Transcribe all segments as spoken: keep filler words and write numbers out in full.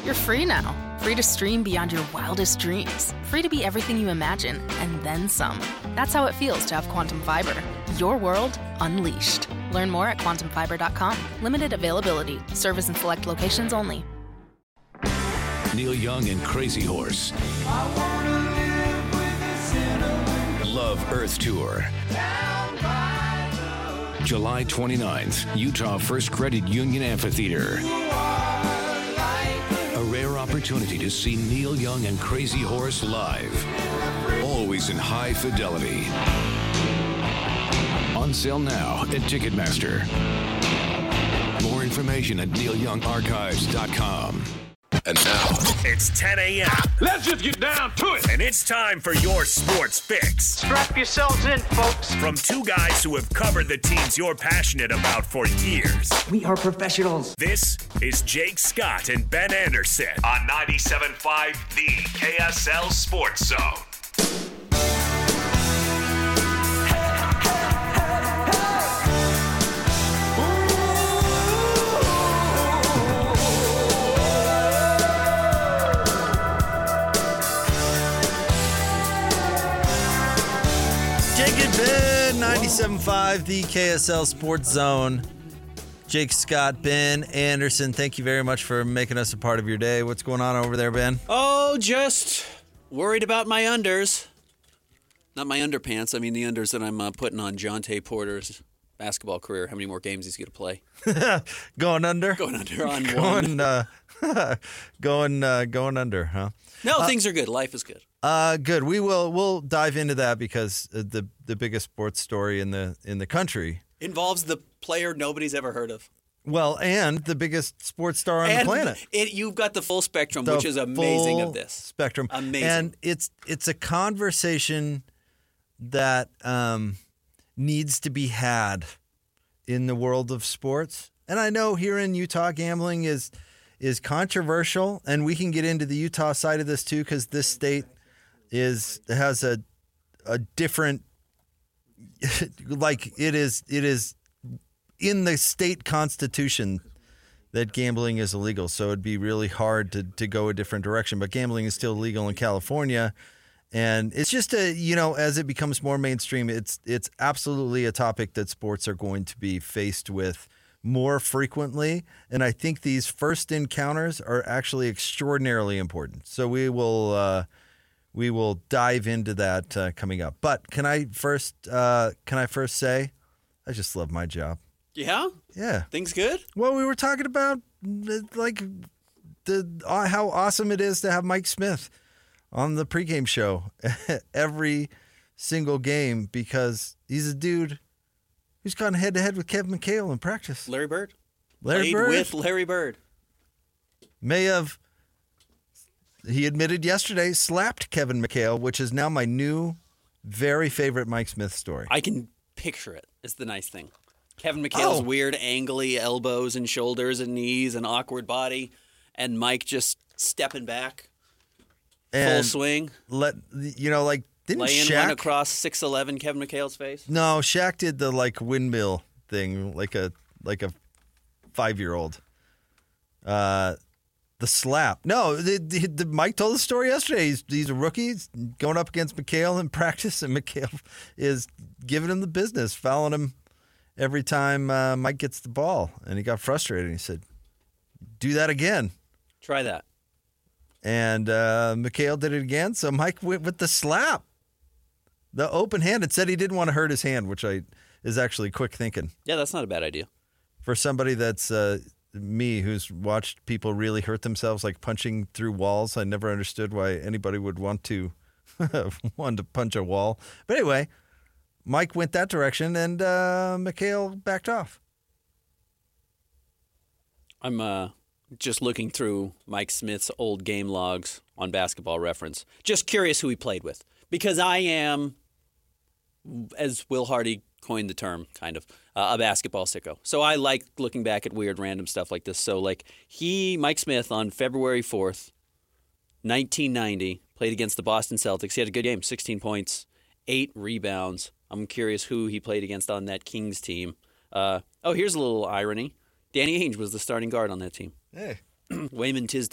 You're free now. Free to stream beyond your wildest dreams. Free to be everything you imagine, and then some. That's how it feels to have Quantum Fiber. Your world unleashed. Learn more at quantum fiber dot com. Limited availability. Service in select locations only. Neil Young and Crazy Horse. I wanna live with a sinner. Love Earth Tour. July twenty-ninth, Utah First Credit Union Amphitheater. A rare opportunity to see Neil Young and Crazy Horse live. Always in high fidelity. On sale now at Ticketmaster. More information at neil young archives dot com. And now, it's ten a.m. Let's just get down to it. And it's time for your sports fix. Strap yourselves in, folks. From two guys who have covered the teams you're passionate about for years. We are professionals. This is Jake Scott and Ben Anderson on ninety-seven point five The K S L Sports Zone. ninety-seven point five The K S L Sports Zone. Jake Scott, Ben Anderson, thank you very much for making us a part of your day. What's going on over there, Ben? Oh, just worried about my unders. Not my underpants. I mean the unders that I'm uh, putting on Jonte Porter's basketball career. How many more games he's going to play? Going under? Going under on going, one. Uh, going, uh, going under, huh? No, uh, things are good. Life is good. Uh, good. We will we'll dive into that because the the biggest sports story in the in the country involves the player nobody's ever heard of. Well, and the biggest sports star on and the planet. It, you've got the full spectrum, the which is amazing full of this. Spectrum. Amazing. And it's it's a conversation that um, needs to be had in the world of sports. And I know here in Utah, gambling is is controversial, and we can get into the Utah side of this too, because this state is has a a different like it is it is in the state constitution that gambling is illegal, so it'd be really hard to to go a different direction, but gambling is still legal in California. And it's just a, you know, as it becomes more mainstream, it's it's absolutely a topic that sports are going to be faced with more frequently. And I think these first encounters are actually extraordinarily important. So we will uh, we will dive into that uh, coming up. But can I first uh, can I first say I just love my job. Yeah? Yeah. Things good? Well, we were talking about like the uh, how awesome it is to have Mike Smith on the pregame show every single game, because he's a dude who's gone head-to-head with Kevin McHale in practice. Larry Bird. Larry Played Bird. with Larry Bird. May have, he admitted yesterday, slapped Kevin McHale, which is now my new, very favorite Mike Smith story. I can picture it. It's the nice thing. Kevin McHale's Oh. weird, angly elbows and shoulders and knees and awkward body, and Mike just stepping back. Full And swing. Let you know, like didn't Laying Shaq one across six eleven Kevin McHale's face? No, Shaq did the like windmill thing, like a like a five year old. Uh, the slap. No, the, the, the, Mike told the story yesterday. He's he's a rookie he's going up against McHale in practice, and McHale is giving him the business, fouling him every time uh, Mike gets the ball, and he got frustrated. And he said, "Do that again." Try that. And uh, McHale did it again, so Mike went with the slap. The open hand. It said he didn't want to hurt his hand, which I is actually quick thinking. Yeah, that's not a bad idea. For somebody that's uh, me, who's watched people really hurt themselves, like punching through walls, I never understood why anybody would want to want to punch a wall. But anyway, Mike went that direction, and uh, McHale backed off. I'm uh, just looking through Mike Smith's old game logs on Basketball Reference. Just curious who he played with. Because I am, as Will Hardy coined the term, kind of, uh, a basketball sicko. So I like looking back at weird random stuff like this. So like he, Mike Smith, on February fourth, nineteen ninety, played against the Boston Celtics. He had a good game, sixteen points, eight rebounds. I'm curious who he played against on that Kings team. Uh, oh, here's a little irony. Danny Ainge was the starting guard on that team. Hey. Wayman Tisdale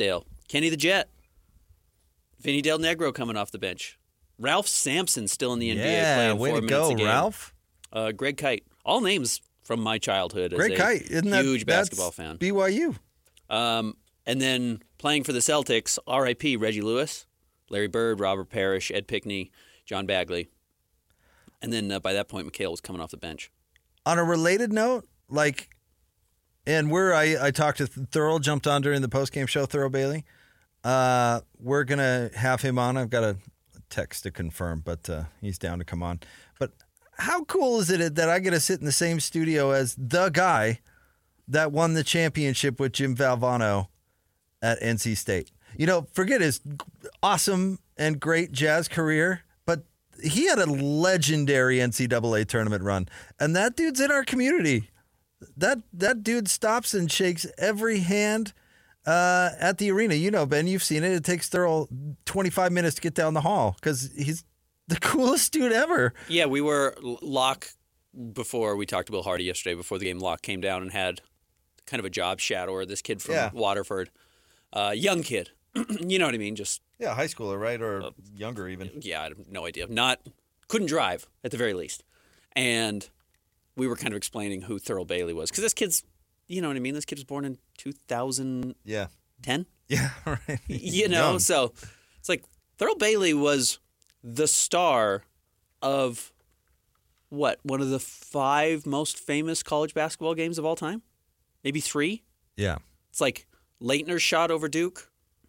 Kenny the Jet. Vinny Del Negro coming off the bench. Ralph Sampson still in the N B A Yeah, playing way four to minutes go, a game. Ralph. Uh, Greg Kite. All names from my childhood as Greg a Kite, isn't that huge that's basketball fan. B Y U. Um, and then playing for the Celtics, R I P Reggie Lewis, Larry Bird, Robert Parrish, Ed Pickney, John Bagley. And then uh, by that point, McHale was coming off the bench. On a related note, like, and we're, I, I talked to Thurl, jumped on during the postgame show, Thurl Bailey. Uh, we're going to have him on. I've got a text to confirm, but uh, he's down to come on. But how cool is it that I get to sit in the same studio as the guy that won the championship with Jim Valvano at N C State? You know, forget his awesome and great Jazz career, but he had a legendary N C double A tournament run. And that dude's in our community. That that dude stops and shakes every hand uh, at the arena. You know, Ben, you've seen it. It takes Thurl twenty-five minutes to get down the hall because he's the coolest dude ever. Yeah, we were Locke before we talked to Bill Hardy yesterday. Before the game, Locke came down and had kind of a job shadower. This kid from Yeah. Waterford, uh, young kid. You know what I mean? Just Yeah, high schooler, right? Or uh, younger even. yeah, I have no idea. Not couldn't drive at the very least, and we were kind of explaining who Thurl Bailey was because this kid's, you know what I mean? This kid was born in two thousand ten. Yeah. Yeah, right. You know, Young. so it's like Thurl Bailey was the star of what? One of the five most famous college basketball games of all time? Maybe three? Yeah. It's like Leitner's shot over Duke,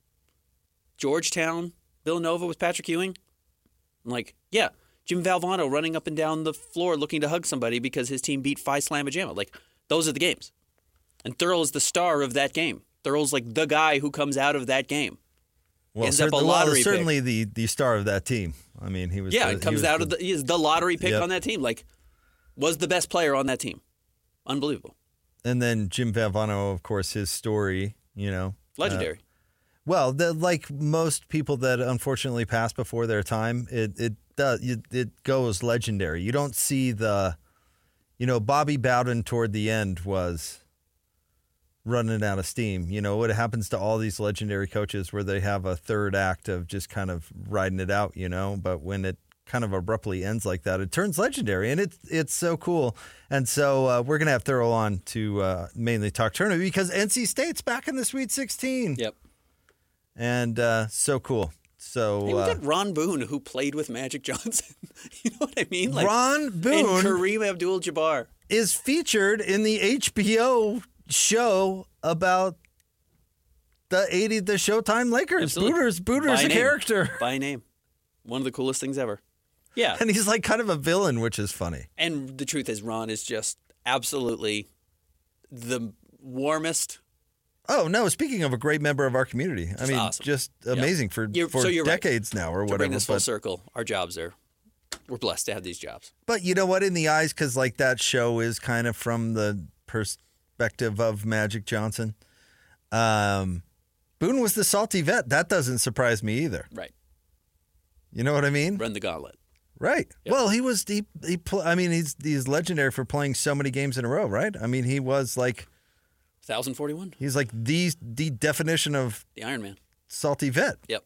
Georgetown, Villanova with Patrick Ewing. I'm like, yeah, Jim Valvano running up and down the floor looking to hug somebody because his team beat Phi Slamma Jamma. Like, those are the games. And Thurl is the star of that game. Thurl's like the guy who comes out of that game. Well, Ends up a cer- well, lottery certainly the, the star of that team. I mean, he was. Yeah, the, it comes he was out of the, he is the lottery pick Yep. on that team. Like, was the best player on that team. Unbelievable. And then Jim Valvano, of course, his story, you know. Legendary. Uh, well, the, like most people that unfortunately pass before their time, it it does it, it goes legendary. You don't see the, you know, Bobby Bowden toward the end was running out of steam. You know, what happens to all these legendary coaches where they have a third act of just kind of riding it out, you know, but when it kind of abruptly ends like that, it turns legendary, and it's it's so cool. And so uh, we're going to have Thurl on to uh, mainly talk tournament because N C State's back in the Sweet sixteen. Yep. And uh, so cool. So Hey, we uh, got Ron Boone, who played with Magic Johnson. You know what I mean? Ron And Boone Kareem Abdul-Jabbar. is featured in the H B O show about the eighty the Showtime Lakers. Absolutely. Booters, Booters By a name. character. By name. One of the coolest things ever. Yeah. And he's like kind of a villain, which is funny. And the truth is, Ron is just absolutely the warmest. Oh, no, speaking of a great member of our community. I Just mean, awesome. just amazing for, You're- for so you're right. decades now or To whatever. bring this full but, circle, our jobs are, we're blessed to have these jobs. but you know what? In the eyes, because like that show is kind of from the perspective of Magic Johnson. Um, Boone was the salty vet. That doesn't surprise me either. Right. You know what I mean? Run the gauntlet. Right. Yep. Well, he was he he. Pl- I mean, he's he's legendary for playing so many games in a row, right? I mean, he was like one thousand forty-one. he's like the the definition of The Iron Man. salty vet. Yep.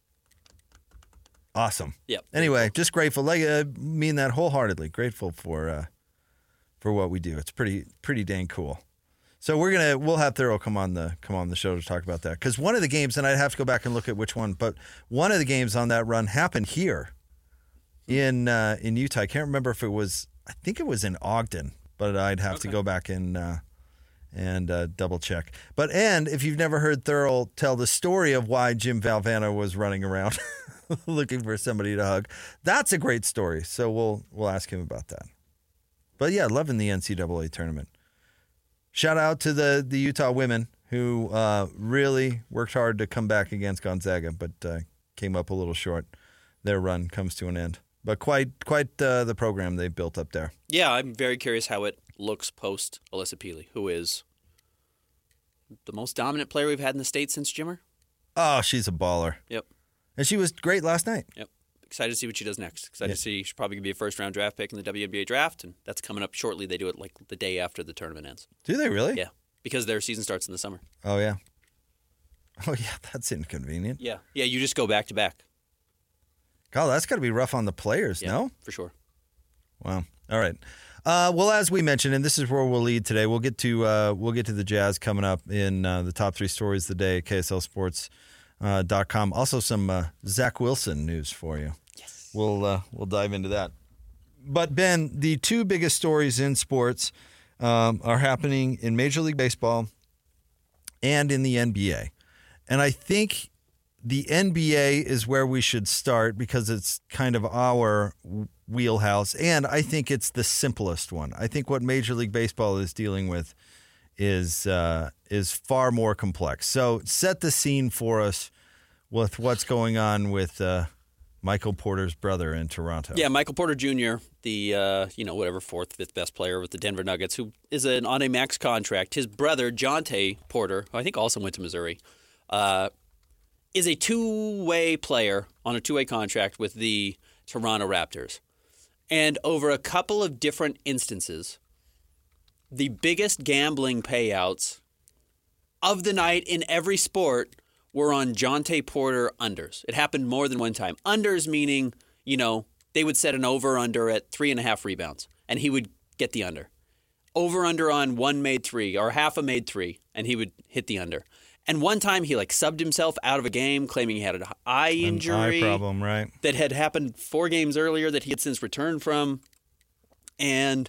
Awesome. Yep. Anyway, just grateful. Like, I mean that wholeheartedly. Grateful for uh, for what we do. It's pretty pretty dang cool. So we're gonna we'll have Thurl come on the come on the show to talk about that because one of the games, and I'd have to go back and look at which one, but one of the games on that run happened here in uh, in Utah. I can't remember if it was. I think it was in Ogden, but I'd have Okay. to go back and uh, and uh, double check. But and if you've never heard Thurl tell the story of why Jim Valvano was running around looking for somebody to hug, that's a great story. So we'll we'll ask him about that. But yeah, loving the N C double A tournament. Shout out to the, the Utah women who uh, really worked hard to come back against Gonzaga, but uh, came up a little short. Their run comes to an end. But quite quite uh, the program they built up there. Yeah, I'm very curious how it looks post Alyssa Peely, who is the most dominant player we've had in the state since Jimmer. Oh, she's a baller. Yep. And she was great last night. Yep. Excited to see what she does next. Excited Yeah. to see she's probably going to be a first-round draft pick in the W N B A draft, and that's coming up shortly. They do it like the day after the tournament ends. Do they really? Yeah, because their season starts in the summer. Oh, yeah. Oh, yeah, that's inconvenient. Yeah. Yeah, you just go back to back. God, that's got to be rough on the players, Yeah, no? for sure. Wow. All right. Uh, well, as we mentioned, and this is where we'll lead today, we'll get to uh, we'll get to the Jazz coming up in uh, the top three stories of the day at K S L Sports dot com. Also, some uh, Zach Wilson news for you. Yes. We'll uh, we'll dive into that. But Ben, the two biggest stories in sports um, are happening in Major League Baseball and in the N B A, and I think the N B A is where we should start because it's kind of our wheelhouse, and I think it's the simplest one. I think what Major League Baseball is dealing with is uh, is far more complex. So set the scene for us with what's going on with uh, Michael Porter's brother in Toronto. Yeah, Michael Porter Junior, the uh, you know whatever fourth, fifth best player with the Denver Nuggets, who is an on a max contract. His brother Jonte Porter, who I think also went to Missouri, uh, is a two-way player on a two-way contract with the Toronto Raptors. And over a couple of different instances, the biggest gambling payouts of the night in every sport were on Jonte Porter unders. It happened more than one time. Unders meaning, you know, they would set an over-under at three and a half rebounds, and he would get the under. Over-under on one made three or half a made three, and he would hit the under. And one time he like subbed himself out of a game, claiming he had an eye injury, an eye problem, right? That had happened four games earlier that he had since returned from, and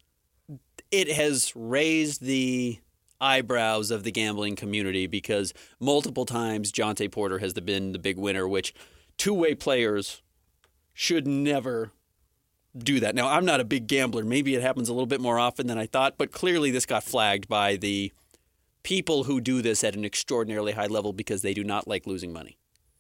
it has raised the eyebrows of the gambling community because multiple times Jonte Porter has been the big winner, which two-way players should never do that. Now, I'm not a big gambler. Maybe it happens a little bit more often than I thought, but clearly this got flagged by the people who do this at an extraordinarily high level because they do not like losing money.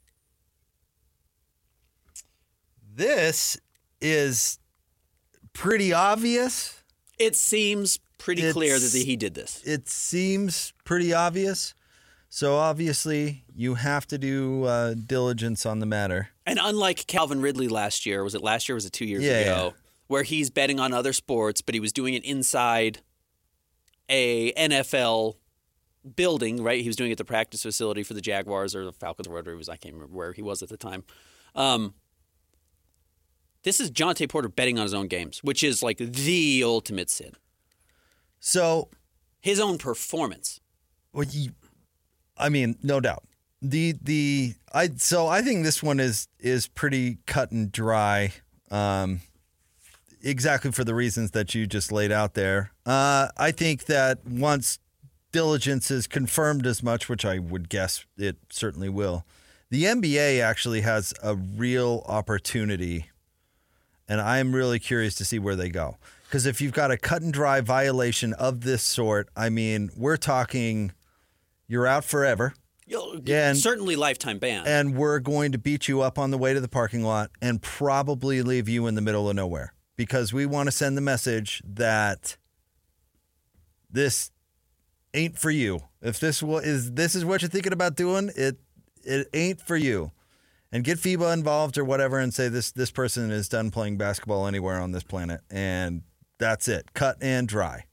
This is pretty obvious. It seems pretty It's, clear that he did this. It seems pretty obvious. So obviously you have to do uh, diligence on the matter. And unlike Calvin Ridley last year, was it last year or was it two years yeah, ago, yeah. where he's betting on other sports, but he was doing it inside a N F L building, right? He was doing it at the practice facility for the Jaguars or the Falcons or whatever it was. I can't remember where he was at the time. Um, this is Jonte Porter betting on his own games, which is like the ultimate sin. So his own performance. Well, you, I mean, no doubt. The the I so I think this one is is pretty cut and dry. Um, exactly for the reasons that you just laid out there. Uh, I think that once diligence is confirmed as much, which I would guess it certainly will, the N B A actually has a real opportunity, and I am really curious to see where they go. Because if you've got a cut and dry violation of this sort, I mean, we're talking you're out forever. And, certainly lifetime ban. And we're going to beat you up on the way to the parking lot and probably leave you in the middle of nowhere. Because we want to send the message that this ain't for you. If this is this is what you're thinking about doing, it it ain't for you. And get FIBA involved or whatever and say this this person is done playing basketball anywhere on this planet. And that's it. Cut and dry.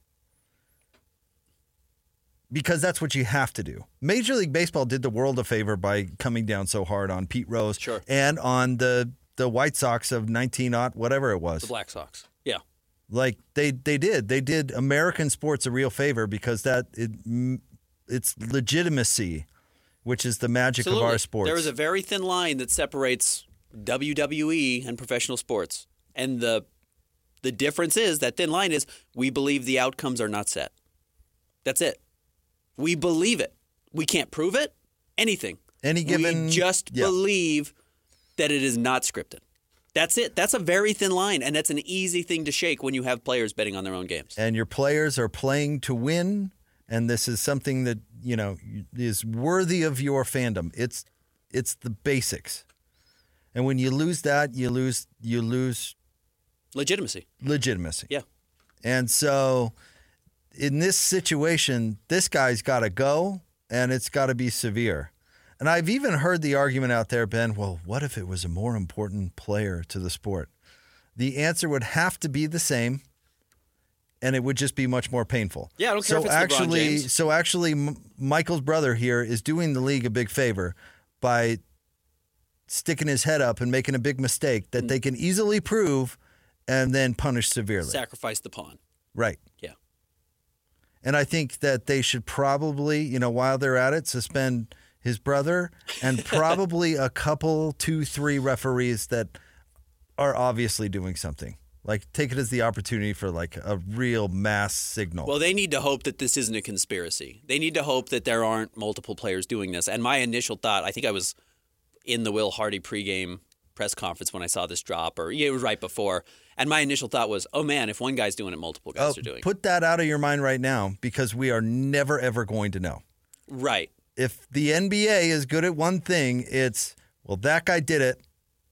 Because that's what you have to do. Major League Baseball did the world a favor by coming down so hard on Pete Rose sure. and on the, the White Sox of nineteen oh whatever it was. The Black Sox. Yeah. Like they they did. They did American sports a real favor because that it it's legitimacy, which is the magic Absolutely. of our sports. There is a very thin line that separates W W E and professional sports. And the the difference is, that thin line is, we believe the outcomes are not set. That's it. We believe it. We can't prove it. Anything. Any given. We just yeah. believe that it is not scripted. That's it. That's a very thin line, and that's an easy thing to shake when you have players betting on their own games. And your players are playing to win, and this is something that, you know, is worthy of your fandom. It's it's the basics. And when you lose that, you lose you lose legitimacy. Legitimacy. Yeah. And so in this situation, this guy's got to go, and it's got to be severe. And I've even heard the argument out there, Ben, well, what if it was a more important player to the sport? The answer would have to be the same. and it would just be much more painful. Yeah, I don't care so if it's actually, LeBron James. So actually, M- Michael's brother here is doing the league a big favor by sticking his head up and making a big mistake that mm. they can easily prove and then punish severely. Sacrifice the pawn. Right. Yeah. And I think that they should probably, you know, while they're at it, suspend his brother and probably a couple, two, three referees that are obviously doing something. Like, take it as the opportunity for, like, a real mass signal. Well, they need to hope that this isn't a conspiracy. They need to hope that there aren't multiple players doing this. And my initial thought, I think I was in the Will Hardy pregame press conference when I saw this drop, or yeah, it was right before. And my initial thought was, oh, man, if one guy's doing it, multiple guys oh, are doing it. Put that out of your mind right now, because we are never, ever going to know. Right. If the N B A is good at one thing, it's, well, that guy did it,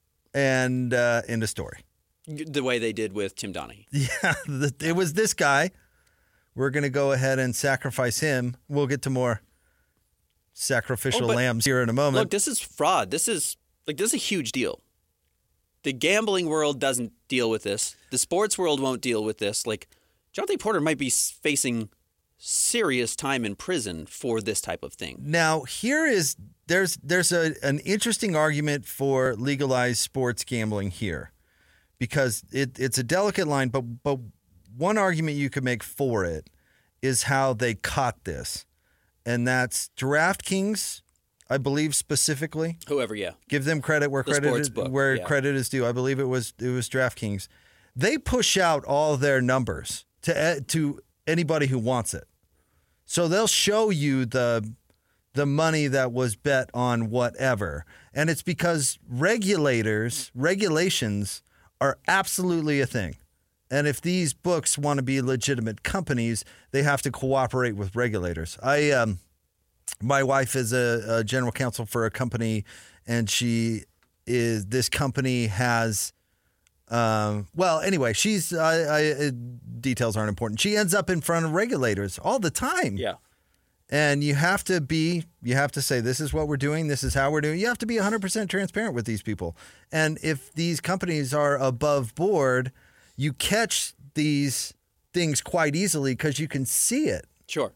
and uh, end of story. The way they did with Tim Donaghy. Yeah, the, it was this guy. We're going to go ahead and sacrifice him. We'll get to more sacrificial oh, lambs here in a moment. Look, this is fraud. This is like this is a huge deal. The gambling world doesn't deal with this. The sports world won't deal with this. Like, Jonathan Porter might be facing serious time in prison for this type of thing. Now, here is there's there's a an interesting argument for legalized sports gambling here. Because it, it's a delicate line, but but one argument you could make for it is how they caught this. And that's DraftKings, I believe specifically. Whoever, yeah. Give them credit where the credit is, book, where yeah. credit is due. I believe it was it was DraftKings. They push out all their numbers to to anybody who wants it. So they'll show you the the money that was bet on whatever. And it's because regulators, regulations are absolutely a thing. And if these books want to be legitimate companies, they have to cooperate with regulators. I, um, my wife is a, a general counsel for a company, and she is, this company has, um, well, anyway, she's, I, I, details aren't important. She ends up in front of regulators all the time. Yeah. And you have to be, you have to say, this is what we're doing, this is how we're doing. You have to be one hundred percent transparent with these people. And if these companies are above board, you catch these things quite easily because you can see it. Sure.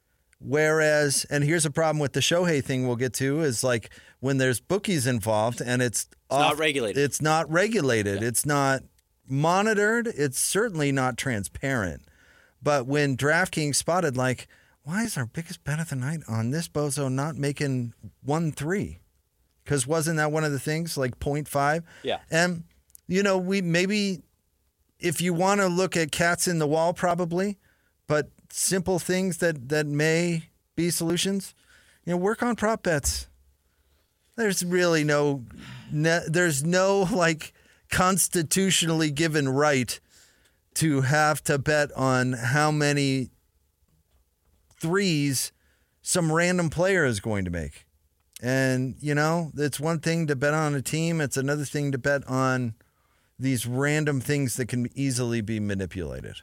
Whereas, and here's a problem with the Shohei thing we'll get to, is like when there's bookies involved and it's, it's off, not regulated. It's not regulated. Yeah. It's not monitored. It's certainly not transparent. But when DraftKings spotted, like, why is our biggest bet of the night on this bozo not making one three? Because wasn't that one of the things, like point five? Yeah. And, you know, we maybe, if you want to look at cats in the wall, probably, but simple things that, that may be solutions, you know, work on prop bets. There's really no, ne- there's no, like, constitutionally given right to have to bet on how many threes some random player is going to make. And, you know, it's one thing to bet on a team. It's another thing to bet on these random things that can easily be manipulated.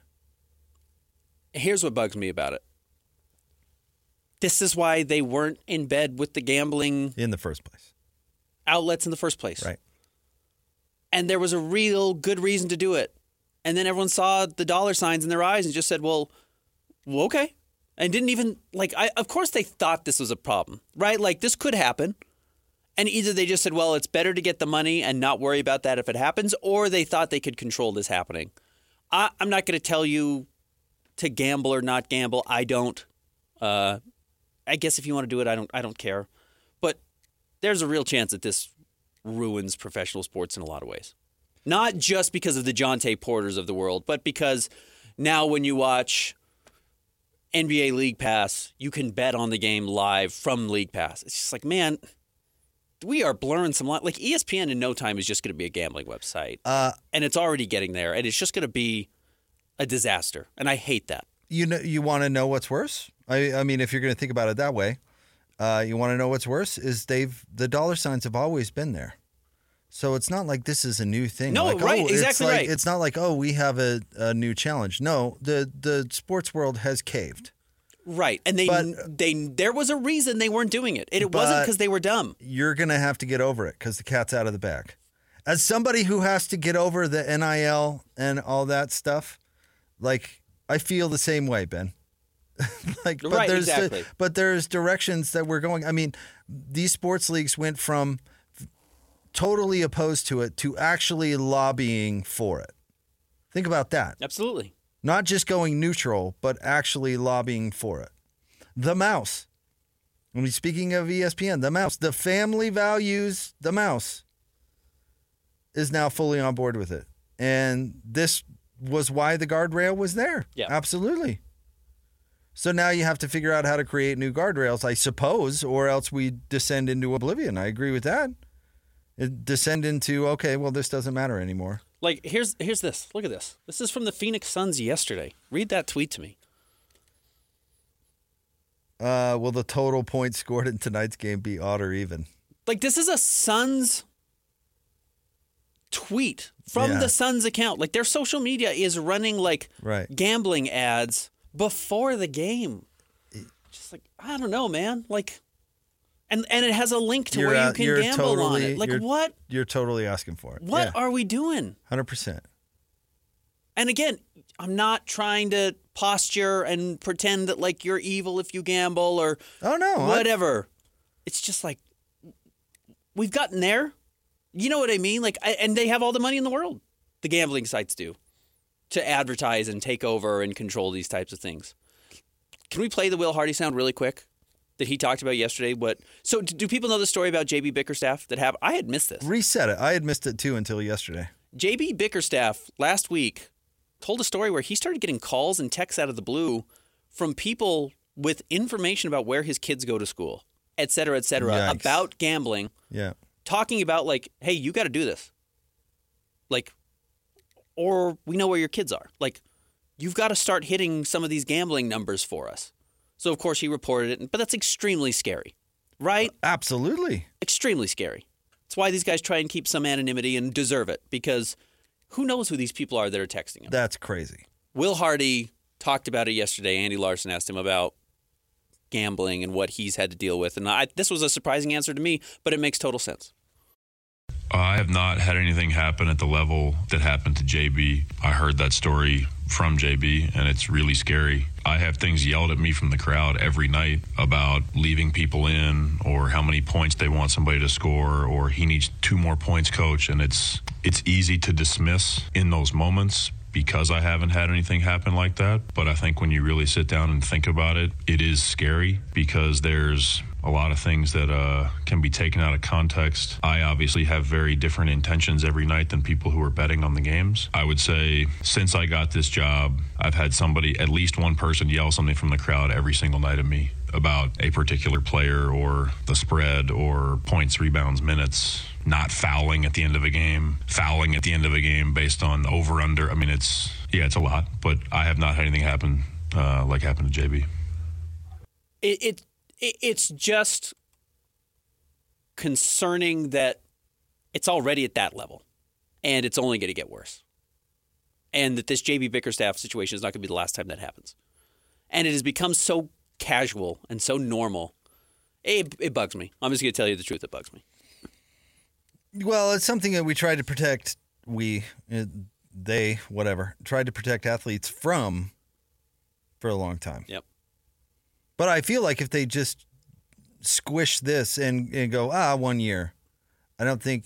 Here's what bugs me about it. This is why they weren't in bed with the gambling in the first place. Outlets in the first place. Right. And there was a real good reason to do it. And then everyone saw the dollar signs in their eyes and just said, well, well okay. And didn't even, like, I, of course they thought this was a problem, right? Like, this could happen. And either they just said, well, it's better to get the money and not worry about that if it happens, or they thought they could control this happening. I, I'm not going to tell you to gamble or not gamble. I don't. Uh, I guess if you want to do it, I don't I don't care. But there's a real chance that this ruins professional sports in a lot of ways. Not just because of the Jonte Porters of the world, but because now when you watch N B A League Pass, you can bet on the game live from League Pass. It's just like, man, we are blurring some line. Like, E S P N in no time is just going to be a gambling website. Uh, and it's already getting there. And it's just going to be a disaster. And I hate that. You know, you want to know what's worse? I, I mean, if you're going to think about it that way, uh, you want to know what's worse is they've the dollar signs have always been there. So it's not like this is a new thing. No, like, right, oh, exactly it's like, right. It's not like, oh, we have a, a new challenge. No, the the sports world has caved. Right, and they but, they there was a reason they weren't doing it. It wasn't because they were dumb. You're going to have to get over it because the cat's out of the bag. As somebody who has to get over the N I L and all that stuff, like, I feel the same way, Ben. like, but right, there's, exactly. But there's directions that we're going. I mean, these sports leagues went from totally opposed to it to actually lobbying for it. Think about that. Absolutely. Not just going neutral, but actually lobbying for it. The Mouse. I mean, speaking of E S P N, the Mouse, the family values, the Mouse is now fully on board with it. And this was why the guardrail was there. Yeah. Absolutely. So now you have to figure out how to create new guardrails, I suppose, or else we descend into oblivion. I agree with that. It descend into, okay, well, this doesn't matter anymore. Like, here's here's this. Look at this. This is from the Phoenix Suns yesterday. Read that tweet to me. Uh, will the total points scored in tonight's game be odd or even? Like, this is a Suns tweet from Yeah. the Suns account. Like, their social media is running, like, Right. gambling ads before the game. Just like, I don't know, man. Like, and, and it has a link to You're where you out- can you're gamble on totally- it. Like, you're- what? You're totally asking for it. What Yeah, are we doing? one hundred percent. And again, I'm not trying to posture and pretend that like you're evil if you gamble or Oh, no. I- whatever. It's just like we've gotten there. You know what I mean? Like, I, and they have all the money in the world. The gambling sites do to advertise and take over and control these types of things. Can we play the Will Hardy sound really quick that he talked about yesterday? What? So, do people know the story about J B Bickerstaff that happened? I had missed this. Reset it. I had missed it too until yesterday. J B Bickerstaff last week told a story where he started getting calls and texts out of the blue from people with information about where his kids go to school, et cetera, et cetera, Yikes. about gambling, Yeah. talking about like, hey, you got to do this. Like, or we know where your kids are. Like, you've got to start hitting some of these gambling numbers for us. So, of course, he reported it, but that's extremely scary, right? Absolutely. Extremely scary. That's why these guys try and keep some anonymity and deserve it, because who knows who these people are that are texting him. That's crazy. Will Hardy talked about it yesterday. Andy Larson asked him about gambling and what he's had to deal with. And I, this was a surprising answer to me, but it makes total sense. I have not had anything happen at the level that happened to J B. I heard that story from J B, and it's really scary. I have things yelled at me from the crowd every night about leaving people in or how many points they want somebody to score or he needs two more points, coach. And it's it's easy to dismiss in those moments because I haven't had anything happen like that. But I think when you really sit down and think about it, it is scary because there's a lot of things that uh, can be taken out of context. I obviously have very different intentions every night than people who are betting on the games. I would say since I got this job, I've had somebody, at least one person, yell something from the crowd every single night at me about a particular player or the spread or points, rebounds, minutes, not fouling at the end of a game, fouling at the end of a game based on over, under. I mean, it's, yeah, it's a lot, but I have not had anything happen uh, like happened to J B. It, it It's just concerning that it's already at that level and it's only going to get worse. And that this J B Bickerstaff situation is not going to be the last time that happens. And it has become so casual and so normal. It, it bugs me. I'm just going to tell you the truth. It bugs me. Well, it's something that we tried to protect, we, uh, they, whatever, tried to protect athletes from for a long time. Yep. But I feel like if they just squish this and, and go, ah, one year, I don't think.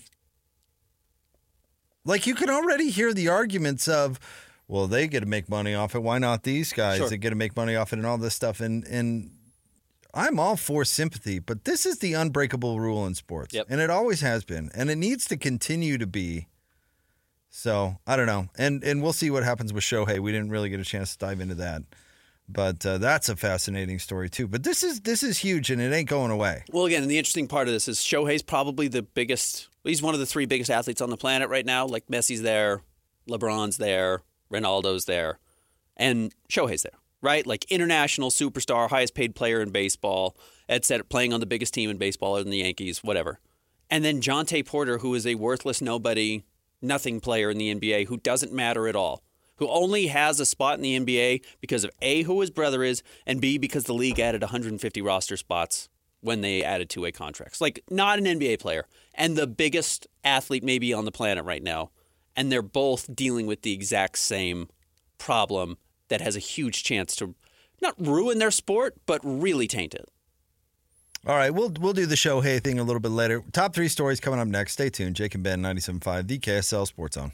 Like, you can already hear the arguments of, well, they get to make money off it. Why not these guys? Sure. They get to make money off it and all this stuff. And, and I'm all for sympathy, but this is the unbreakable rule in sports. Yep. And it always has been. And it needs to continue to be. So, I don't know. And, and we'll see what happens with Shohei. We didn't really get a chance to dive into that. But uh, that's a fascinating story, too. But this is this is huge, and it ain't going away. Well, again, the interesting part of this is Shohei's probably the biggest, he's one of the three biggest athletes on the planet right now. Like Messi's there, LeBron's there, Ronaldo's there, and Shohei's there, right? Like international superstar, highest paid player in baseball, et cetera, playing on the biggest team in baseball other than the Yankees, whatever. And then Jonte Porter, who is a worthless nobody, nothing player in the N B A, who doesn't matter at all. Who only has a spot in the N B A because of A, who his brother is, and B, because the league added one hundred fifty roster spots when they added two-way contracts. Like, not an N B A player. And the biggest athlete maybe on the planet right now. And they're both dealing with the exact same problem that has a huge chance to not ruin their sport, but really taint it. All right, we'll we'll do the Shohei thing a little bit later. Top three stories coming up next. Stay tuned. Jake and Ben, ninety-seven point five, the K S L Sports Zone.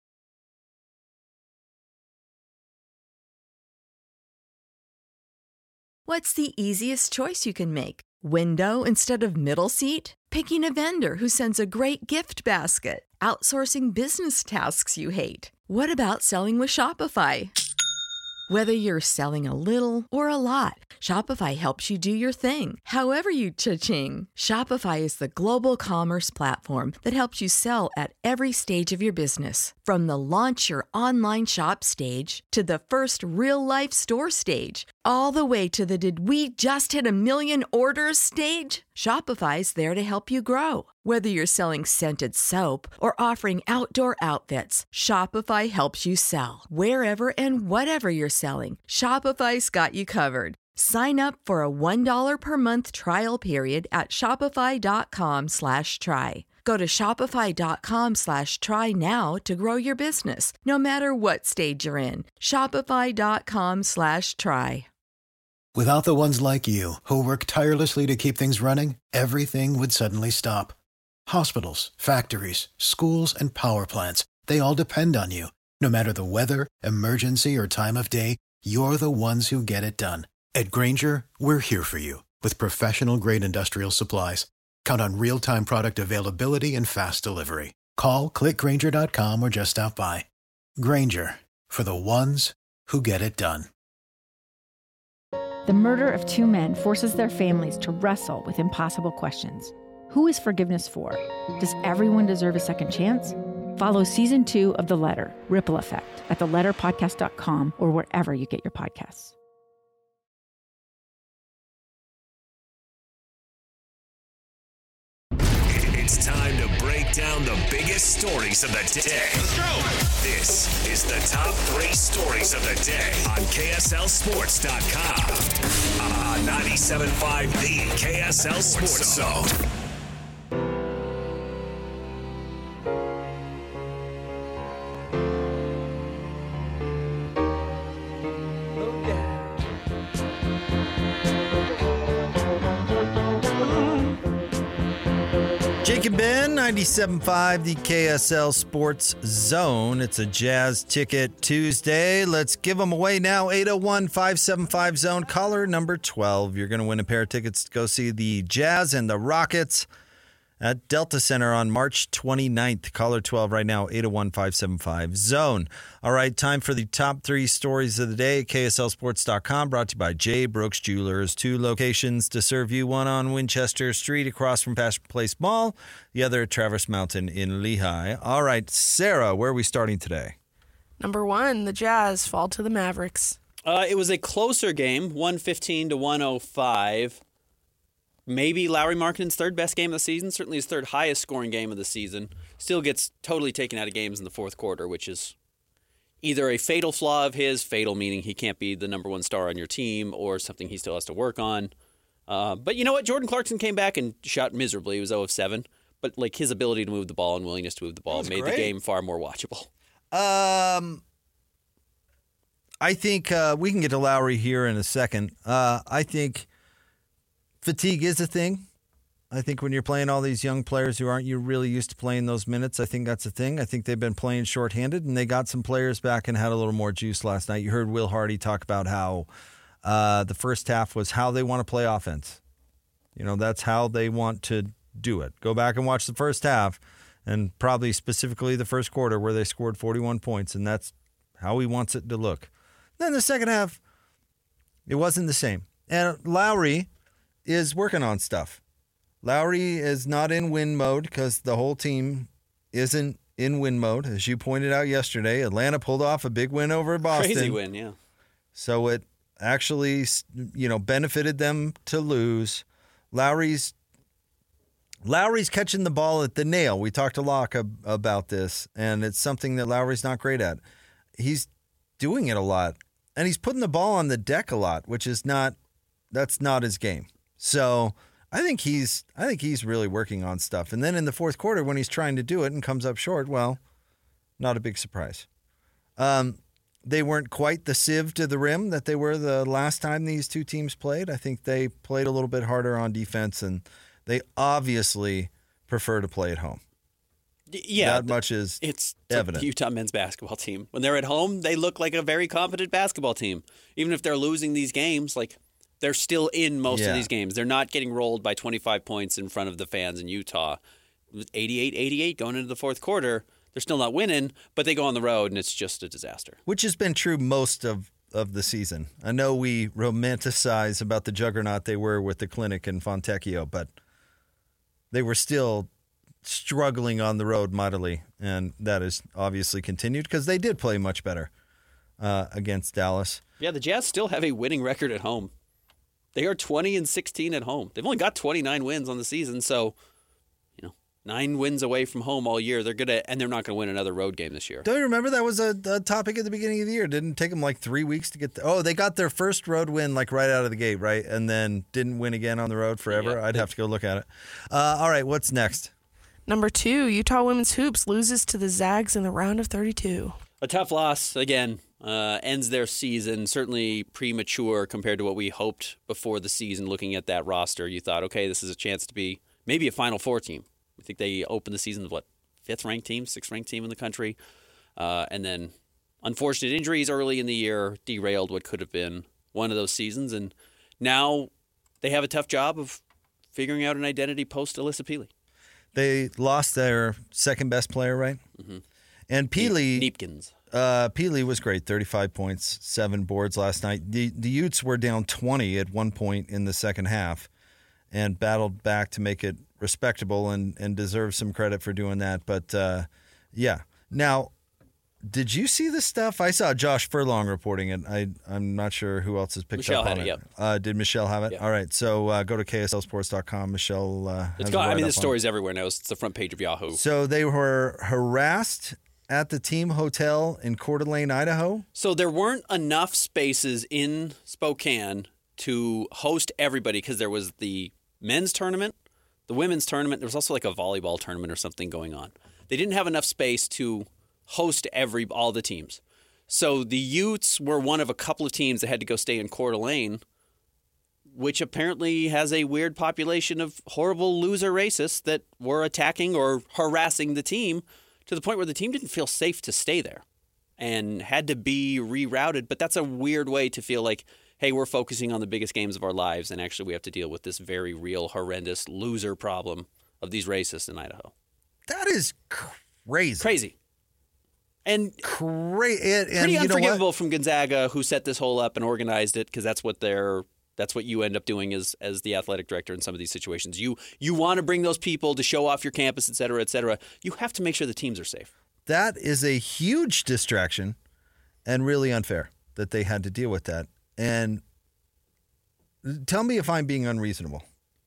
What's the easiest choice you can make? Window instead of middle seat? Picking a vendor who sends a great gift basket? Outsourcing business tasks you hate? What about selling with Shopify? Whether you're selling a little or a lot, Shopify helps you do your thing, however you cha-ching. Shopify is the global commerce platform that helps you sell at every stage of your business. From the launch your online shop stage to the first real-life store stage, all the way to the did we just hit a million orders stage. Shopify's there to help you grow. Whether you're selling scented soap or offering outdoor outfits, Shopify helps you sell. Wherever and whatever you're selling, Shopify's got you covered. Sign up for a one dollar per month trial period at shopify.com slash try. Go to shopify.com slash try now to grow your business, no matter what stage you're in. Shopify.com slash try. Without the ones like you, who work tirelessly to keep things running, everything would suddenly stop. Hospitals, factories, schools, and power plants, they all depend on you. No matter the weather, emergency, or time of day, you're the ones who get it done. At Grainger, we're here for you with professional-grade industrial supplies. Count on real-time product availability and fast delivery. Call, click Grainger dot com, or just stop by. Grainger, for the ones who get it done. The murder of two men forces their families to wrestle with impossible questions. Who is forgiveness for? Does everyone deserve a second chance? Follow season two of The Letter, Ripple Effect, at the letter podcast dot com or wherever you get your podcasts. It's time to break down the biggest stories of the day. Let's go. This is the top three stories of the day on K S L Sports dot com. On ninety-seven point five, the K S L Sports Zone. Jake and Ben, ninety-seven point five, the K S L Sports Zone. It's a Jazz Ticket Tuesday. Let's give them away now. eight oh one, five seven five, zone. Caller number twelve. You're going to win a pair of tickets to go see the Jazz and the Rockets at Delta Center on March twenty-ninth. Caller twelve right now, eight oh one, five seven five, zone. All right, time for the top three stories of the day. K S L Sports dot com, brought to you by J. Brooks Jewelers. Two locations to serve you, one on Winchester Street across from Passion Place Mall, the other at Traverse Mountain in Lehigh. All right, Sarah, where are we starting today? Number one, the Jazz fall to the Mavericks. Uh, it was a closer game, one fifteen to one oh five. Maybe Lauri Markkanen's third best game of the season, certainly his third highest scoring game of the season. Still gets totally taken out of games in the fourth quarter, which is either a fatal flaw of his, fatal meaning he can't be the number one star on your team, or something he still has to work on. Uh, but you know what? Jordan Clarkson came back and shot miserably. He was zero of seven. But like his ability to move the ball and willingness to move the ball made great. the game far more watchable. Um, I think uh, we can get to Lauri here in a second. Uh, I think fatigue is a thing. I think when you're playing all these young players who aren't you really used to playing those minutes, I think that's a thing. I think they've been playing shorthanded, and they got some players back and had a little more juice last night. You heard Will Hardy talk about how uh, the first half was how they want to play offense. You know, that's how they want to do it. Go back and watch the first half, and probably specifically the first quarter where they scored forty-one points, and that's how he wants it to look. Then the second half, it wasn't the same. And Lauri is working on stuff. Lauri is not in win mode because the whole team isn't in win mode. As you pointed out yesterday, Atlanta pulled off a big win over Boston. Crazy win, yeah. So it actually, you know, benefited them to lose. Lauri's Lauri's catching the ball at the nail. We talked to Locke about this, and it's something that Lauri's not great at. He's doing it a lot, and he's putting the ball on the deck a lot, which is not that's not his game. So I think he's I think he's really working on stuff. And then in the fourth quarter, when he's trying to do it and comes up short, well, not a big surprise. Um, they weren't quite the sieve to the rim that they were the last time these two teams played. I think they played a little bit harder on defense, and they obviously prefer to play at home. Yeah, that much is it's evident. The Utah men's basketball team. When they're at home, they look like a very competent basketball team. Even if they're losing these games, like they're still in most Yeah. of these games. They're not getting rolled by twenty-five points in front of the fans in Utah. eighty-eight eighty-eight going into the fourth quarter. They're still not winning, but they go on the road, and it's just a disaster. Which has been true most of, of the season. I know we romanticize about the juggernaut they were with the Clinic and Fontecchio, but they were still struggling on the road mightily, and that has obviously continued because they did play much better uh, against Dallas. Yeah, the Jazz still have a winning record at home. They are twenty and sixteen at home. They've only got twenty-nine wins on the season, so you know, nine wins away from home all year. They're gonna, and they're not going to win another road game this year. Don't you remember that was a, a topic at the beginning of the year? It didn't take them like three weeks to get the, oh, they got their first road win like right out of the gate, right? And then didn't win again on the road forever. Yeah. I'd have to go look at it. Uh, all right, what's next? Number two, Utah women's hoops loses to the Zags in the round of thirty-two. A tough loss again. Uh, ends their season certainly premature compared to what we hoped before the season. Looking at that roster, you thought, okay, this is a chance to be maybe a Final Four team. I think they opened the season with what, fifth ranked team, sixth ranked team in the country, uh, and then unfortunate injuries early in the year derailed what could have been one of those seasons. And now they have a tough job of figuring out an identity post Alyssa Peely. They lost their second best player, right? Mm-hmm. And Peely, Neepkins. Uh, Peely was great, thirty-five points, seven boards last night. The the Utes were down twenty at one point in the second half and battled back to make it respectable and, and deserve some credit for doing that. But, uh, yeah. Now, did you see this stuff? I saw Josh Furlong reporting it. I, I'm not sure who else has picked Michelle up on had it, it. yep. Uh, did Michelle have it? Yep. All right. So uh, go to K S L sports dot com. Michelle uh, It's has gone. a I mean, write-up this on story's it. everywhere now. It's the front page of Yahoo. So they were harassed at the team hotel in Coeur d'Alene, Idaho? So there weren't enough spaces in Spokane to host everybody because there was the men's tournament, the women's tournament. There was also like a volleyball tournament or something going on. They didn't have enough space to host every all the teams. So the Utes were one of a couple of teams that had to go stay in Coeur d'Alene, which apparently has a weird population of horrible loser racists that were attacking or harassing the team, to the point where the team didn't feel safe to stay there and had to be rerouted. But that's a weird way to feel like, hey, we're focusing on the biggest games of our lives, and actually we have to deal with this very real, horrendous loser problem of these racists in Idaho. That is crazy. Crazy. And, Cra- and, and pretty you know unforgivable what? from Gonzaga, who set this whole up and organized it, because that's what they're That's what you end up doing as as the athletic director in some of these situations. You you want to bring those people to show off your campus, et cetera, et cetera. You have to make sure the teams are safe. That is a huge distraction and really unfair that they had to deal with that. And tell me if I'm being unreasonable.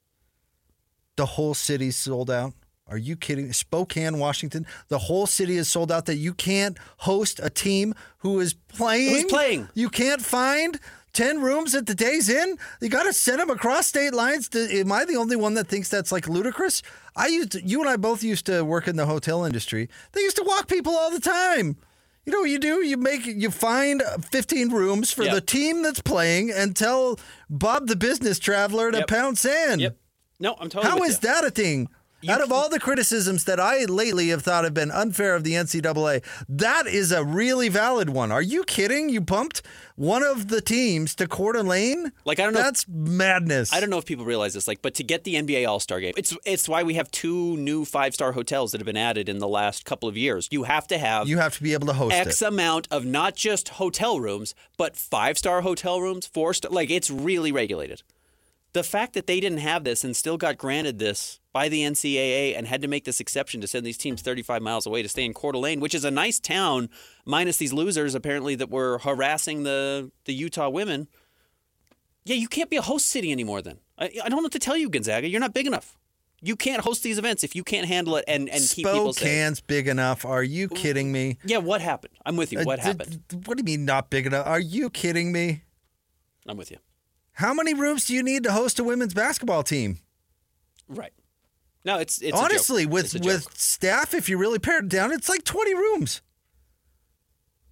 The whole city's sold out. Are you kidding? Spokane, Washington, the whole city is sold out that you can't host a team who is playing. Who's playing? You can't find ten rooms at the Days Inn? You got to send them across state lines? To, am I the only one that thinks that's like ludicrous? I used to, you and I both used to work in the hotel industry. They used to walk people all the time. You know what you do? You make you find fifteen rooms for Yep. the team that's playing and tell Bob the business traveler to Yep. pound sand. Yep. No, I'm totally How with is you. that a thing? You Out of can- all the criticisms that I lately have thought have been unfair of the N C double A, that is a really valid one. Are you kidding? You bumped one of the teams to Coeur d'Alene? Like, I don't know. That's madness. I don't know if people realize this, like, but to get the N B A All-Star game, it's it's why we have two new five-star hotels that have been added in the last couple of years. You have to have You have to be able to host X it. amount of not just hotel rooms, but five-star hotel rooms, four-star. Like, it's really regulated. The fact that they didn't have this and still got granted this by the N C double A and had to make this exception to send these teams thirty-five miles away to stay in Coeur d'Alene, which is a nice town, minus these losers apparently that were harassing the, the Utah women. Yeah, you can't be a host city anymore then. I, I don't know what to tell you, Gonzaga. You're not big enough. You can't host these events if you can't handle it and, and keep people safe. Spokane's big enough. Are you kidding me? Yeah, what happened? I'm with you. What Uh, happened? d- d- What do you mean not big enough? Are you kidding me? I'm with you. How many rooms do you need to host a women's basketball team? Right. No, it's it's a Honestly, joke. with It's a with joke. staff, if you really pare it down, it's like twenty rooms.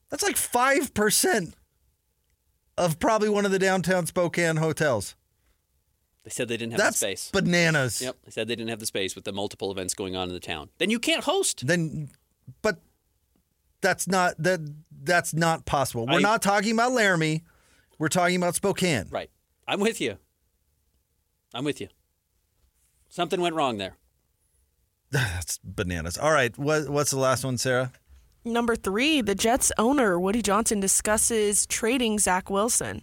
That's like five percent of probably one of the downtown Spokane hotels. They said they didn't have That's the space. bananas. Yep. They said they didn't have the space with the multiple events going on in the town. Then you can't host. Then, but that's not that. That's not possible. We're I, not talking about Laramie. We're talking about Spokane. Right. I'm with you. I'm with you. Something went wrong there. That's bananas. All right. What, what's the last one, Sarah? Number three, the Jets owner, Woody Johnson, discusses trading Zach Wilson.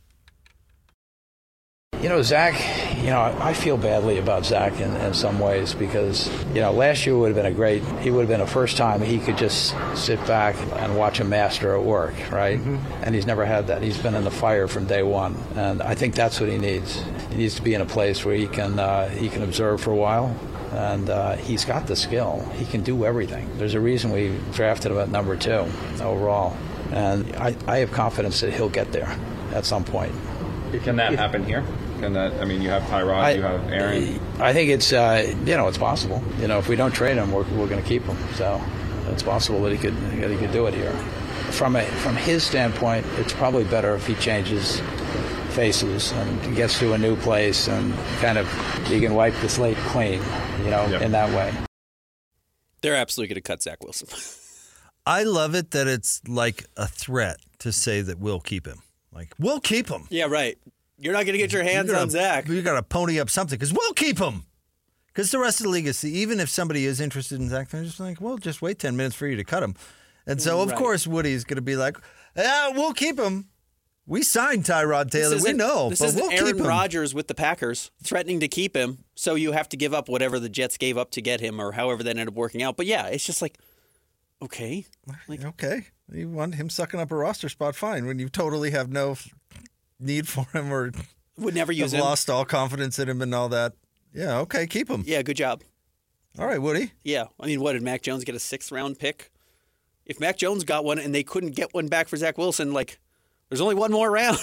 You know, Zach, you know, I feel badly about Zach in, in some ways because, you know, last year would have been a great, he would have been a first time he could just sit back and watch a master at work, right? Mm-hmm. And he's never had that. He's been in the fire from day one. And I think that's what he needs. He needs to be in a place where he can, uh, he can observe for a while. And uh, he's got the skill. He can do everything. There's a reason we drafted him at number two overall. And I, I have confidence that he'll get there at some point. Can that happen here? Can that? I mean, you have Tyrod, I, you have Aaron. I think it's, uh, you know, it's possible. You know, if we don't trade him, we're, we're going to keep him. So it's possible that he could that he could do it here. From a from his standpoint, it's probably better if he changes faces and gets to a new place and kind of he can wipe the slate clean. You know, yep. in that way. They're absolutely going to cut Zach Wilson. I love it that it's like a threat to say that we'll keep him. Like, we'll keep him. Yeah, right. You're not going to get your hands gotta, on Zach. You got to pony up something because we'll keep him. Because the rest of the league is, even if somebody is interested in Zach, they're just like, well, just wait ten minutes for you to cut him. And so, of right. course, Woody's going to be like, yeah, we'll keep him. We signed Tyrod Taylor. We know, this but is we'll Aaron keep him. Rodgers with the Packers threatening to keep him, so you have to give up whatever the Jets gave up to get him or however that ended up working out. But, yeah, it's just like, okay. Like, okay. You want him sucking up a roster spot, fine, when you totally have no need for him or would never use have him. lost all confidence in him and all that. Yeah, okay, keep him. Yeah, good job. All right, Woody. Yeah. I mean, what, did Mac Jones get a sixth-round pick? If Mac Jones got one and they couldn't get one back for Zach Wilson, like, there's only one more round.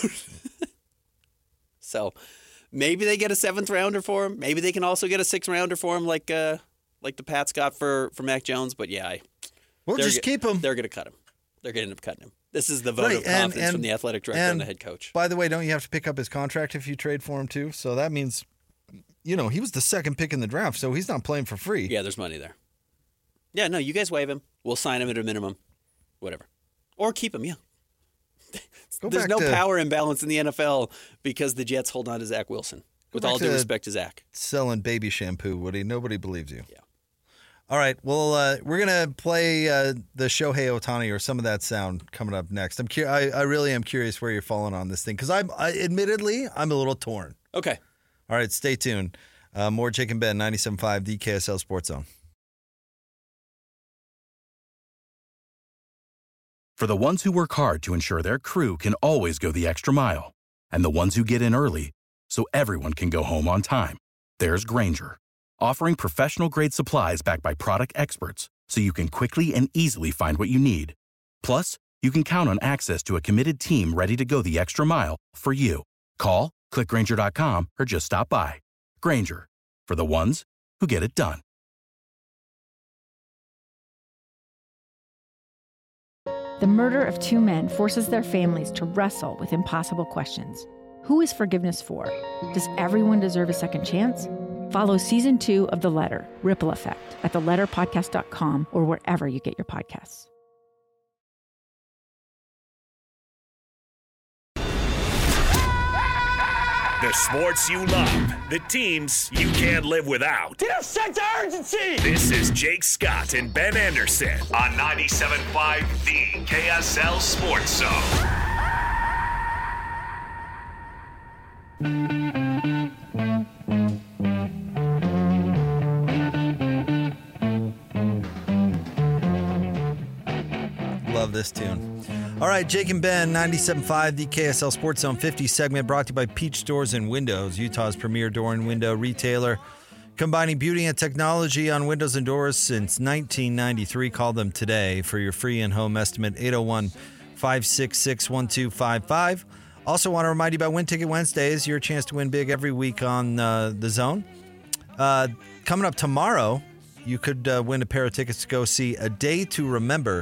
So maybe they get a seventh-rounder for him. Maybe they can also get a sixth-rounder for him like uh, like the Pats got for, for Mac Jones. But, yeah, I, we'll just get, keep him. They're going to cut him. They're going to end up cutting him. This is the vote right, of confidence and, and, from the athletic director and, and the head coach. By the way, don't you have to pick up his contract if you trade for him, too? So that means, you know, he was the second pick in the draft, so he's not playing for free. Yeah, there's money there. Yeah, no, you guys waive him. We'll sign him at a minimum. Whatever. Or keep him, yeah. Go There's back no to, power imbalance in the N F L because the Jets hold on to Zach Wilson. With all due respect to Zach. Selling baby shampoo, Woody. Nobody believes you. Yeah. All right. Well, uh, we're gonna play uh, the Shohei Ohtani or some of that sound coming up next. I'm cu- I, I really am curious where you're falling on this thing because I'm I, admittedly I'm a little torn. Okay. All right. Stay tuned. Uh, more Jake and Ben, ninety-seven point five, the K S L Sports Zone. For the ones who work hard to ensure their crew can always go the extra mile, and the ones who get in early so everyone can go home on time, there's Grainger, offering professional-grade supplies backed by product experts so you can quickly and easily find what you need. Plus, you can count on access to a committed team ready to go the extra mile for you. Call, click Grainger dot com, or just stop by. Grainger, for the ones who get it done. The murder of two men forces their families to wrestle with impossible questions. Who is forgiveness for? Does everyone deserve a second chance? Follow season two of The Letter, Ripple Effect, at the letter podcast dot com or wherever you get your podcasts. The sports you love, the teams you can't live without. Get a sense of urgency! This is Jake Scott and Ben Anderson on ninety-seven point five, the K S L Sports Zone. Love this tune. All right, Jake and Ben, ninety-seven point five, the K S L Sports Zone fifty segment brought to you by Peach Doors and Windows, Utah's premier door and window retailer. Combining beauty and technology on windows and doors since nineteen ninety-three. Call them today for your free in-home estimate, eight oh one, five six six, one two five five. Also want to remind you about Win Ticket Wednesdays, your chance to win big every week on uh, the Zone. Uh, coming up tomorrow, you could uh, win a pair of tickets to go see A Day to Remember,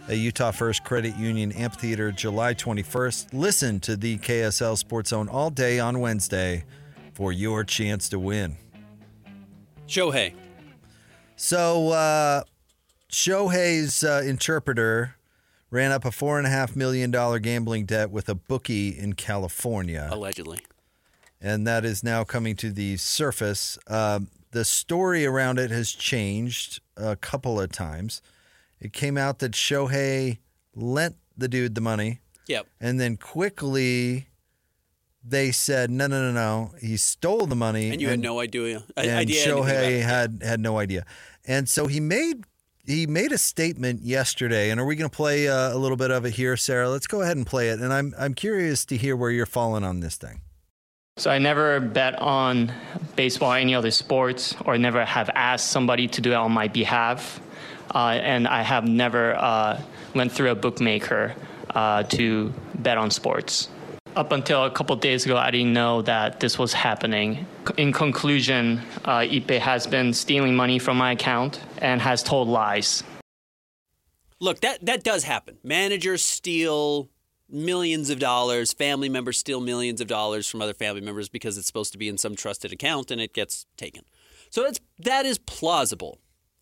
at Utah First Credit Union Amphitheater July twenty-first. Listen to the K S L Sports Zone all day on Wednesday for your chance to win. Shohei. So, uh, Shohei's uh, interpreter ran up a four point five million dollars gambling debt with a bookie in California. Allegedly. And that is now coming to the surface. Uh, the story around it has changed a couple of times. It came out that Shohei lent the dude the money. Yep. And then quickly they said, no, no, no, no. He stole the money. And you and, had no idea. And idea Shohei had, had no idea. And so he made he made a statement yesterday. And are we going to play uh, a little bit of it here, Sarah? Let's go ahead and play it. And I'm I'm curious to hear where you're falling on this thing. So I never bet on baseball or any other sports, or never have asked somebody to do it on my behalf. Uh, and I have never uh, went through a bookmaker uh, to bet on sports. Up until a couple of days ago, I didn't know that this was happening. In conclusion, uh, Ippei has been stealing money from my account and has told lies. Look, that, that does happen. Managers steal millions of dollars. Family members steal millions of dollars from other family members because it's supposed to be in some trusted account and it gets taken. So it's, that is plausible.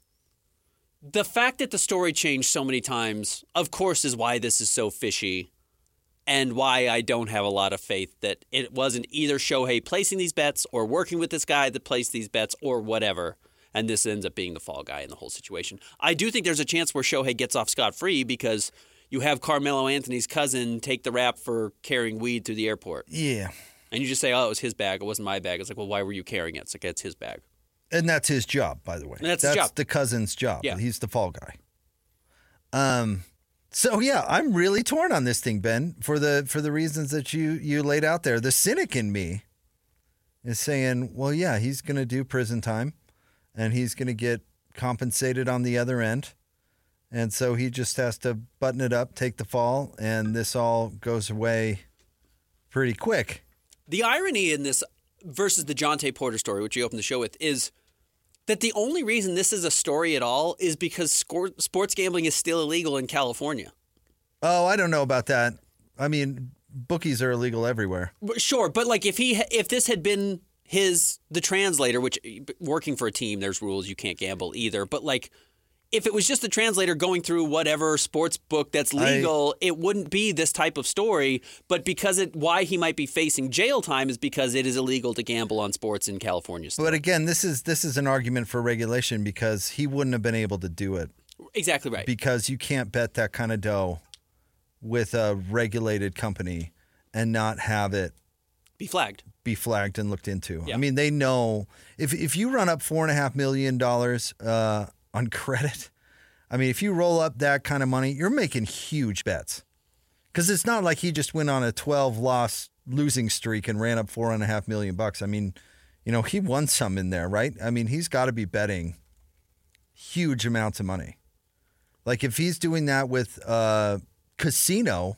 The fact that the story changed so many times, of course, is why this is so fishy and why I don't have a lot of faith that it wasn't either Shohei placing these bets or working with this guy that placed these bets or whatever, and this ends up being the fall guy in the whole situation. I do think there's a chance where Shohei gets off scot-free because you have Carmelo Anthony's cousin take the rap for carrying weed through the airport. Yeah. And you just say, oh, it was his bag. It wasn't my bag. It's like, well, why were you carrying it? It's like, it's his bag. And that's his job, by the way. And that's that's his job. the cousin's job. Yeah. He's the fall guy. Um, so yeah, I'm really torn on this thing, Ben, for the for the reasons that you you laid out there. The cynic in me is saying, well, yeah, he's going to do prison time, and he's going to get compensated on the other end, and so he just has to button it up, take the fall, and this all goes away pretty quick. The irony in this versus the Jonte Porter story, which you opened the show with, is that the only reason this is a story at all is because score, sports gambling is still illegal in California. Oh, I don't know about that. I mean, bookies are illegal everywhere. Sure, but like if he if this had been his the translator, which working for a team, there's rules you can't gamble either. But like if it was just the translator going through whatever sports book that's legal, I, it wouldn't be this type of story. But because it, why he might be facing jail time is because it is illegal to gamble on sports in California still. But again, this is this is an argument for regulation because he wouldn't have been able to do it. Exactly right. Because you can't bet that kind of dough with a regulated company and not have it be flagged, be flagged and looked into. Yeah. I mean, they know if if you run up four and a half million dollars uh, on credit. I mean, if you roll up that kind of money, you're making huge bets. Because it's not like he just went on a twelve loss losing streak and ran up four and a half million bucks. I mean, you know, he won some in there, right? I mean, he's got to be betting huge amounts of money. Like if he's doing that with uh, casino,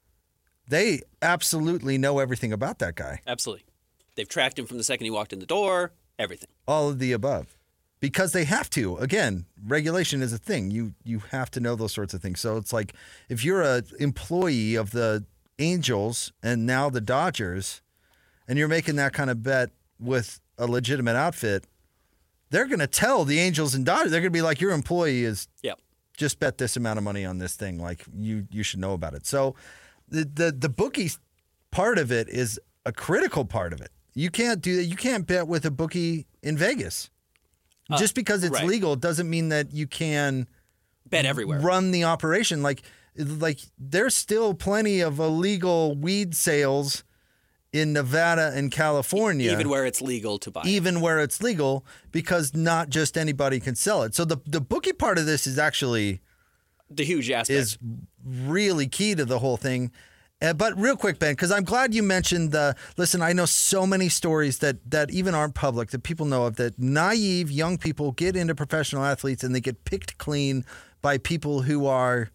they absolutely know everything about that guy. Absolutely. They've tracked him from the second he walked in the door, everything. All of the above. Because they have to. Again, regulation is a thing. You you have to know those sorts of things. So it's like if you're an employee of the Angels and now the Dodgers, and you're making that kind of bet with a legitimate outfit, they're going to tell the Angels and Dodgers. They're going to be like, your employee is yep. just bet this amount of money on this thing. Like you you should know about it. So the the the bookie part of it is a critical part of it. You can't do that. You can't bet with a bookie in Vegas. Uh, Just because it's right. legal doesn't mean that you can bet everywhere. Run the operation. Like, like there's still plenty of illegal weed sales in Nevada and California. Even where it's legal to buy. Even where it's legal, because not just anybody can sell it. So the the bookie part of this is actually the huge aspect. Is really key to the whole thing. Uh, but real quick, Ben, because I'm glad you mentioned the, listen, I know so many stories that, that even aren't public that people know of, that naive young people get into professional athletes and they get picked clean by people who are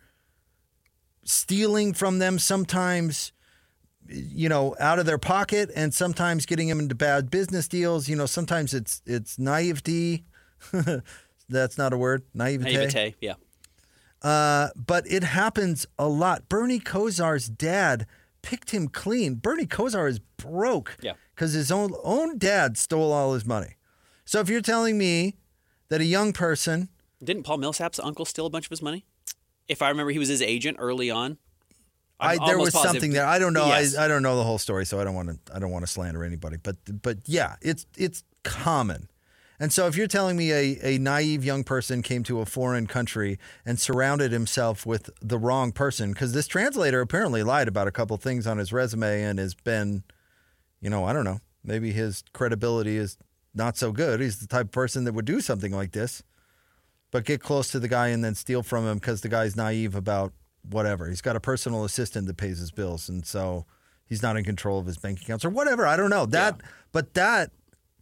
stealing from them, sometimes, you know, out of their pocket, and sometimes getting them into bad business deals. You know, sometimes it's it's naivety. That's not a word. Naivete. Naivete, yeah. Uh, but it happens a lot. Bernie Kosar's dad picked him clean. Bernie Kosar is broke because yeah. his own own dad stole all his money. So if you're telling me that a young person... Didn't Paul Millsap's uncle steal a bunch of his money? If I remember, he was his agent early on. I, there was positive. something there. I don't know. Yes. I, I don't know the whole story, so I don't want to. I don't want to slander anybody. But but yeah, it's it's common. And so if you're telling me a, a naive young person came to a foreign country and surrounded himself with the wrong person, because this translator apparently lied about a couple things on his resume and has been, you know, I don't know, maybe his credibility is not so good. He's the type of person that would do something like this, but get close to the guy and then steal from him because the guy's naive about whatever. He's got a personal assistant that pays his bills, and so he's not in control of his bank accounts or whatever. I don't know. That, yeah. But that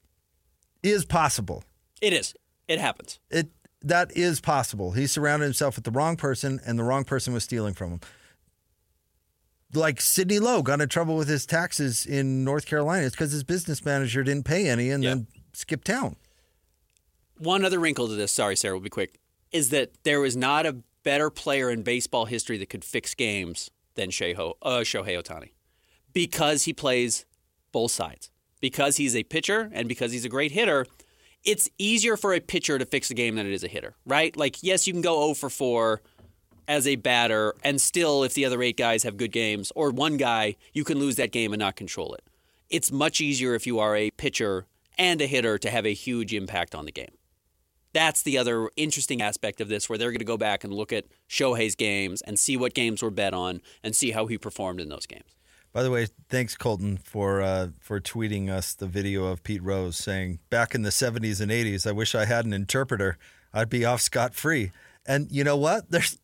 is possible. It is. It happens. It that is possible. He surrounded himself with the wrong person, and the wrong person was stealing from him. Like Sidney Lowe got in trouble with his taxes in North Carolina. It's because his business manager didn't pay any and yep. then skipped town. One other wrinkle to this, sorry, Sarah, we'll be quick, is that there was not a better player in baseball history that could fix games than Shohei, uh, Shohei Ohtani, because he plays both sides. Because he's a pitcher and because he's a great hitter, it's easier for a pitcher to fix a game than it is a hitter, right? Like, yes, you can go oh for four as a batter, and still, if the other eight guys have good games, or one guy, you can lose that game and not control it. It's much easier if you are a pitcher and a hitter to have a huge impact on the game. That's the other interesting aspect of this, where they're going to go back and look at Shohei's games and see what games were bet on and see how he performed in those games. By the way, thanks, Colton, for uh, for tweeting us the video of Pete Rose saying, back in the seventies and eighties, I wish I had an interpreter. I'd be off scot-free. And you know what? There's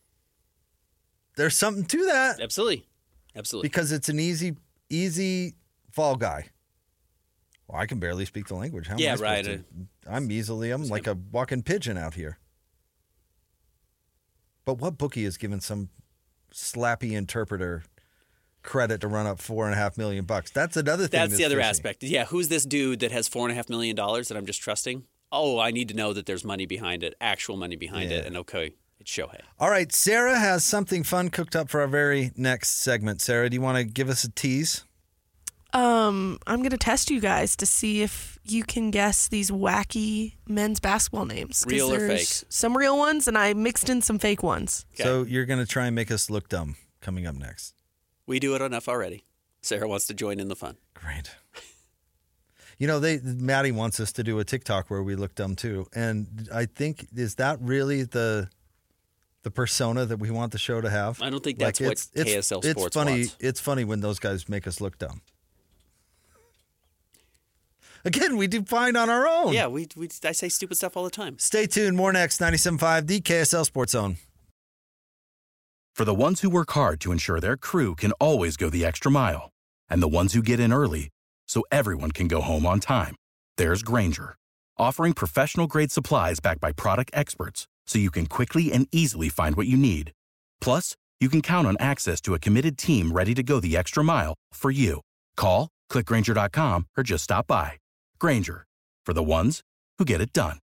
there's something to that. Absolutely. Absolutely. Because it's an easy, easy fall guy. Well, I can barely speak the language. How am yeah, I right. To, I'm easily, I'm like a walking pigeon out here. But what bookie has given some slappy interpreter credit to run up four and a half million bucks? That's another thing. That's, that's the other fishy. aspect. Yeah, who's this dude that has four and a half million dollars that I'm just trusting? Oh, I need to know that there's money behind it, actual money behind Yeah. it, and okay, it's Shohei. All right, Sarah has something fun cooked up for our very next segment. Sarah, do you want to give us a tease? Um, I'm going to test you guys to see if you can guess these wacky men's basketball names. Real or fake? Some real ones, and I mixed in some fake ones. Okay. So you're going to try and make us look dumb coming up next. We do it enough already. Sarah wants to join in the fun. Great. You know, they Maddie wants us to do a TikTok where we look dumb too. And I think, is that really the the persona that we want the show to have? I don't think that's what it's, K S L it's, Sports it's funny, wants. It's funny when those guys make us look dumb. Again, we do fine on our own. Yeah, we, we I say stupid stuff all the time. Stay tuned. More next. ninety-seven point five, the K S L Sports Zone. For the ones who work hard to ensure their crew can always go the extra mile, and the ones who get in early so everyone can go home on time, there's Grainger, offering professional-grade supplies backed by product experts so you can quickly and easily find what you need. Plus, you can count on access to a committed team ready to go the extra mile for you. Call, click Grainger dot com, or just stop by. Grainger, for the ones who get it done.